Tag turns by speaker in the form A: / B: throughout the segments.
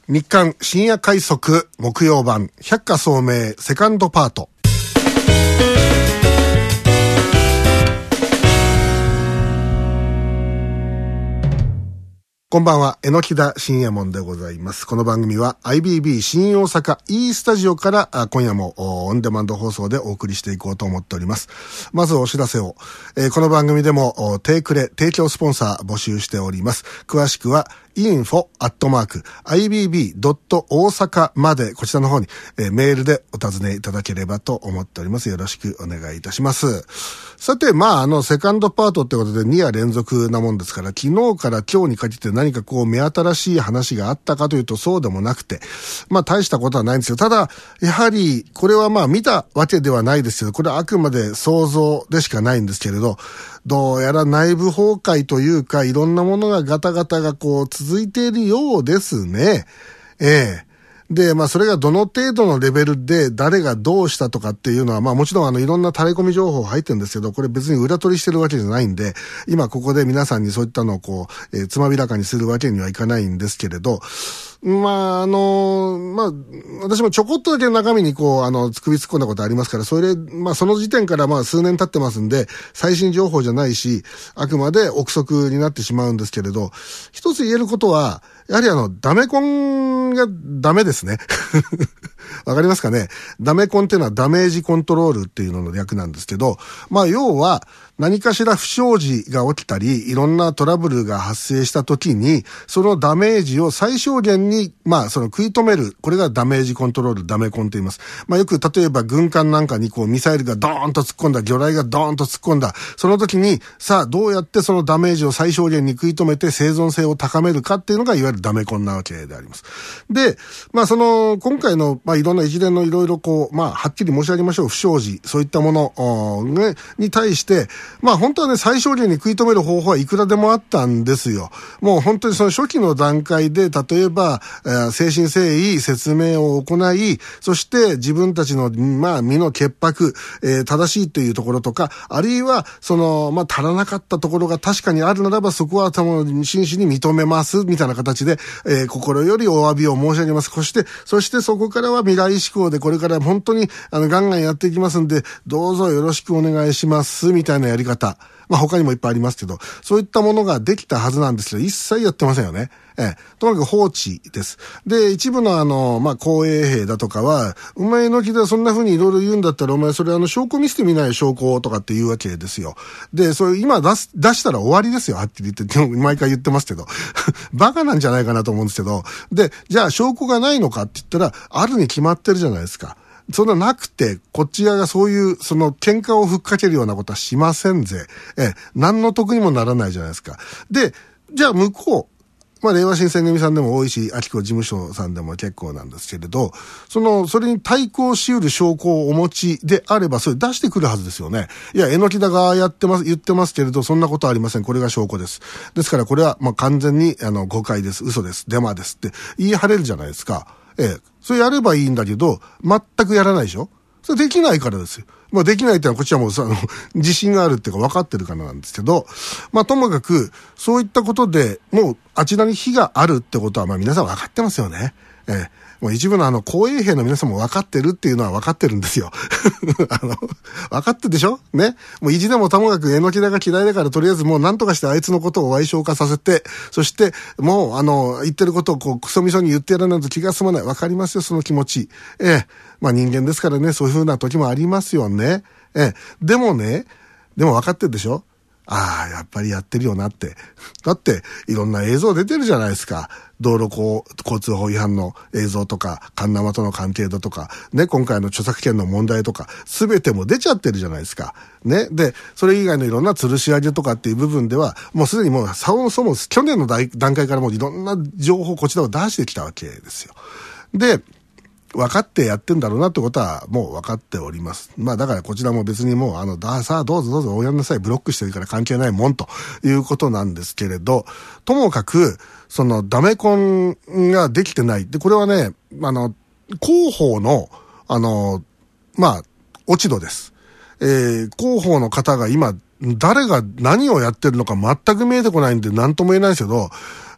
A: 日刊深夜快速木曜版百花聡明セカンドパート。こんばんは、榎田深夜門でございます。この番組は IBB 新大阪 E スタジオから今夜もオンデマンド放送でお送りしていこうと思っております。まずお知らせを、この番組でも提供スポンサー募集しております。詳しくはinfo@ibb.osaka まで、こちらの方に、メールでお尋ねいただければと思っております。よろしくお願いいたします。さて、セカンドパートってことで2夜連続なもんですから、昨日から今日にかけて何か目新しい話があったかというとそうでもなくて、大したことはないんですよ。ただ、やはり、これは見たわけではないですけど、これはあくまで想像でしかないんですけれど、どうやら内部崩壊というか、いろんなものがガタガタが続いているようですね。で、それがどの程度のレベルで誰がどうしたとかっていうのは、もちろんいろんな垂れ込み情報入ってるんですけど、これ別に裏取りしてるわけじゃないんで、今ここで皆さんにそういったのをつまびらかにするわけにはいかないんですけれど、私もちょこっとだけ中身に首突っ込んだことありますから、それで、その時点から数年経ってますんで、最新情報じゃないし、あくまで憶測になってしまうんですけれど、一つ言えることは、やはりダメコンがダメですね。わかりますかね。ダメコンっていうのはダメージコントロールっていうのの略なんですけど、要は何かしら不祥事が起きたり、いろんなトラブルが発生した時に、そのダメージを最小限に、食い止める。これがダメージコントロール、ダメコンと言います。よく例えば軍艦なんかにミサイルがドーンと突っ込んだ、魚雷がドーンと突っ込んだ。その時に、さあどうやってそのダメージを最小限に食い止めて生存性を高めるかっていうのがいわゆるダメコンなわけであります。で、今回の、いろんな一連のいろいろはっきり申し上げましょう。不祥事、そういったもの、に対して、本当はね、最小限に食い止める方法はいくらでもあったんですよ。もう本当にその初期の段階で、例えば、誠心誠意説明を行い、そして自分たちの、身の潔白、正しいというところとか、あるいは、足らなかったところが確かにあるならば、そこは真摯に認めます、みたいな形で、心よりお詫びを申し上げます。そしてそこからは未来志向で、これから本当に、ガンガンやっていきますんで、どうぞよろしくお願いします、みたいなやり方。他にもいっぱいありますけど、そういったものができたはずなんですけど、一切やってませんよね。とにかく放置です。で、一部の公営兵だとかは、お前の木でそんな風にいろいろ言うんだったら、お前それ証拠見せてみない証拠とかって言うわけですよ。で、それ今出したら終わりですよ、はっきり言って、毎回言ってますけど。バカなんじゃないかなと思うんですけど。で、じゃあ証拠がないのかって言ったら、あるに決まってるじゃないですか。そんななくて、こっち側がそういう、喧嘩をふっかけるようなことはしませんぜ。何の得にもならないじゃないですか。で、じゃあ向こう、令和新選組さんでも多いし、秋子事務所さんでも結構なんですけれど、それに対抗し得る証拠をお持ちであれば、それ出してくるはずですよね。いや、榎田が言ってますけれど、そんなことはありません。これが証拠です。ですからこれは、完全に、誤解です。嘘です。デマですって言い張れるじゃないですか。それやればいいんだけど、全くやらないでしょ。それできないからですよ。できないってのはこっちはもう自信があるっていうか分かってるからなんですけど、ともかく、そういったことで、もうあちらに火があるってことは、皆さん分かってますよね。もう一部の公営兵の皆さんも分かってるっていうのは分かってるんですよ。分かってるでしょね。もう意地でもともかく榎田が嫌いだからとりあえずもう何とかしてあいつのことを矮小化させて、そしてもう言ってることをクソみそに言ってやらないと気が済まない。分かりますよ、その気持ち。人間ですからね、そういう風な時もありますよね。でも分かってるでしょ。やっぱりやってるよなって。だって、いろんな映像出てるじゃないですか。道路交通法違反の映像とか、カンナマとの関係だとか、ね、今回の著作権の問題とか、すべても出ちゃってるじゃないですか。ね。で、それ以外のいろんな吊るし上げとかっていう部分では、もうすでにもう、そもそも去年の段階からもういろんな情報こちらを出してきたわけですよ。で、分かってやってんだろうなってことはもう分かっております。だからこちらも別にもうさあどうぞおやんなさい、ブロックしてるから関係ないもんということなんですけれど、ともかくダメコンができてない。で、これはね、広報の落ち度です。広報の方が今誰が何をやってるのか全く見えてこないんで何とも言えないですけど、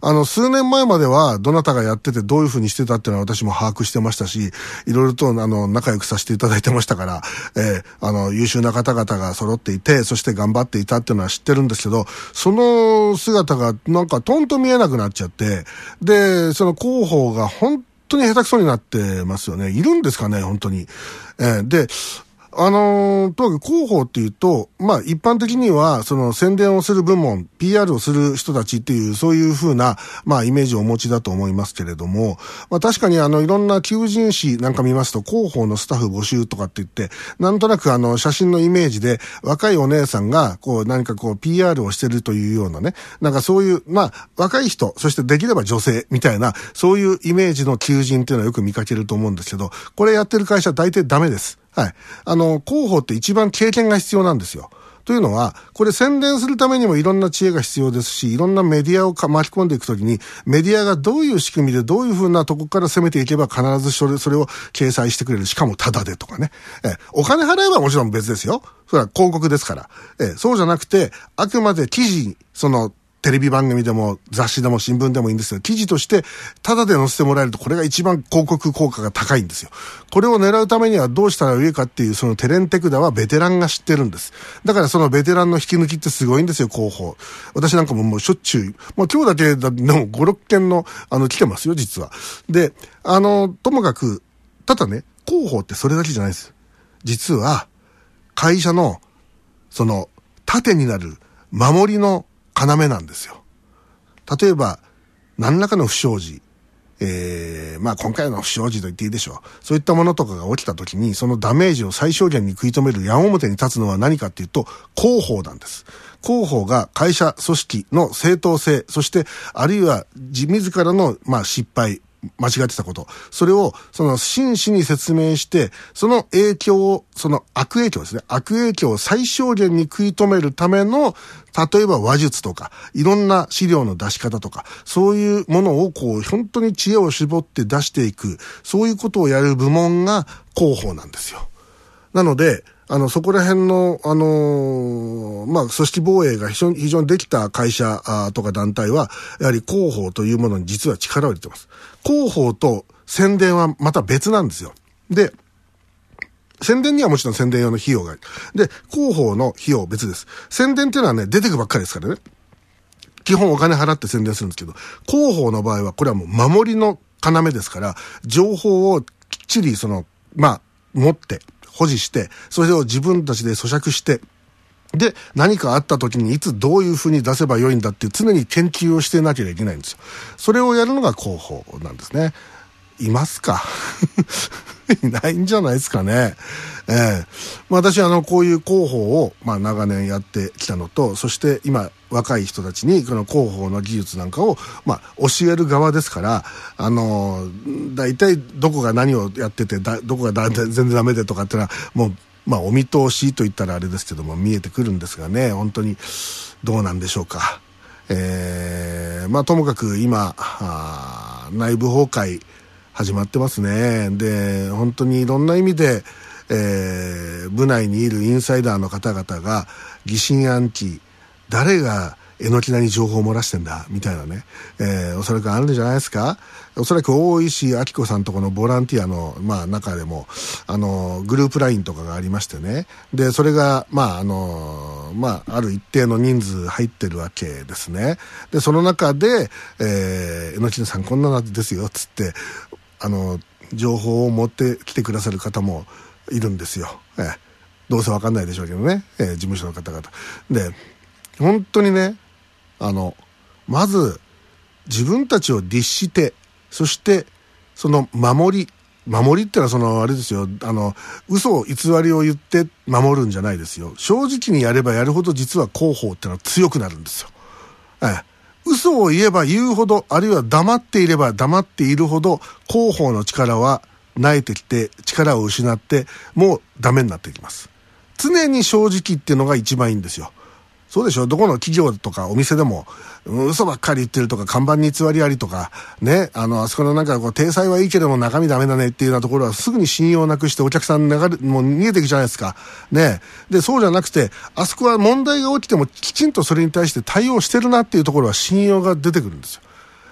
A: 数年前まではどなたがやっててどういう風にしてたっていうのは私も把握してましたし、いろいろと仲良くさせていただいてましたから、優秀な方々が揃っていて、そして頑張っていたっていうのは知ってるんですけど、その姿がなんかとんと見えなくなっちゃって、で、その広報が本当に下手くそになってますよね。いるんですかね、本当に。で、とにかく広報っていうと、まあ一般的にはその宣伝をする部門、PR をする人たちっていう、そういう風な、まあイメージをお持ちだと思いますけれども、まあ確かにいろんな求人誌なんか見ますと、広報のスタッフ募集とかって言って、なんとなく写真のイメージで、若いお姉さんが、何かPR をしてるというようなね、なんかそういう、まあ若い人、そしてできれば女性みたいな、そういうイメージの求人っていうのはよく見かけると思うんですけど、これやってる会社は大体ダメです。はい。広報って一番経験が必要なんですよ。というのは、これ宣伝するためにもいろんな知恵が必要ですし、いろんなメディアを巻き込んでいくときに、メディアがどういう仕組みでどういうふうなとこから攻めていけば必ずそれを掲載してくれる。しかもタダでとかね。お金払えばもちろん別ですよ。それは広告ですから。そうじゃなくて、あくまで記事、テレビ番組でも雑誌でも新聞でもいいんですけど、記事としてタダで載せてもらえると、これが一番広告効果が高いんですよ。これを狙うためにはどうしたらいいかっていう、そのテレンテクダはベテランが知ってるんです。だからそのベテランの引き抜きってすごいんですよ、広報。私なんかもうしょっちゅう、もう今日だけでも5、6件の来てますよ、実は。で、ともかく、ただね、広報ってそれだけじゃないです。実は、会社の、盾になる守りの要なんですよ。例えば、何らかの不祥事、まあ今回の不祥事と言っていいでしょう。そういったものとかが起きたときに、そのダメージを最小限に食い止める矢面に立つのは何かっていうと、広報なんです。広報が会社組織の正当性、そしてあるいは自らの失敗、間違ってたこと。それを、真摯に説明して、その影響を、悪影響ですね。悪影響を最小限に食い止めるための、例えば話術とか、いろんな資料の出し方とか、そういうものを本当に知恵を絞って出していく、そういうことをやる部門が広報なんですよ。なので、そこら辺の、組織防衛が非常にできた会社とか団体は、やはり広報というものに実は力を入れてます。広報と宣伝はまた別なんですよ。で、宣伝にはもちろん宣伝用の費用がある。で、広報の費用は別です。宣伝っていうのはね、出てくばっかりですからね。基本お金払って宣伝するんですけど、広報の場合はこれはもう守りの要ですから、情報をきっちり持って、保持して、それを自分たちで咀嚼して、で、何かあった時にいつどういう風に出せばよいんだっていう常に研究をしてなきゃいけないんですよ。それをやるのが広報なんですね。いますかいないんじゃないですかね。私こういう広報を長年やってきたのと、そして今若い人たちにこの広報の技術なんかを教える側ですから、だいたいどこが何をやっててどこが全然ダメでとかっていうのはもうお見通しと言ったらあれですけども見えてくるんですがね、本当にどうなんでしょうか。ともかく今内部崩壊始まってますね。で、本当にいろんな意味で、部内にいるインサイダーの方々が疑心暗鬼、誰がえのきなに情報を漏らしてんだみたいなね、おそらくあるんじゃないですか。おそらく大石明子さんとこのボランティアの中でもグループラインとかがありましてね。で、それがある一定の人数入ってるわけですね。で、その中でえのきなさんこんなのですよつって情報を持ってきてくださる方もいるんですよ。どうせわかんないでしょうけどね、事務所の方々で、本当にね、まず自分たちを律して、そしてその守りってのはあれですよ、嘘偽りを言って守るんじゃないですよ。正直にやればやるほど実は広報ってのは強くなるんですよ。嘘を言えば言うほど、あるいは黙っていれば黙っているほど広報の力は萎えてきて、力を失ってもうダメになってきます。常に正直っていうのが一番いいんですよ。そうでしょ。どこの企業とかお店でも嘘ばっかり言ってるとか、看板に偽りありとかね、あそこの体裁はいいけども中身ダメだねっていうようなところはすぐに信用なくしてお客さんもう逃げていくじゃないですかね。で、そうじゃなくて、あそこは問題が起きてもきちんとそれに対して対応してるなっていうところは信用が出てくるんですよ。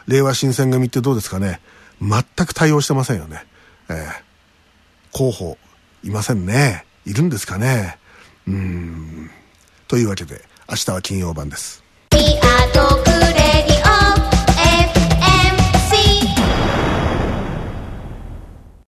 A: 令和新選組ってどうですかね。全く対応してませんよね。候補いませんね。いるんですかね。というわけで明日は金曜版です。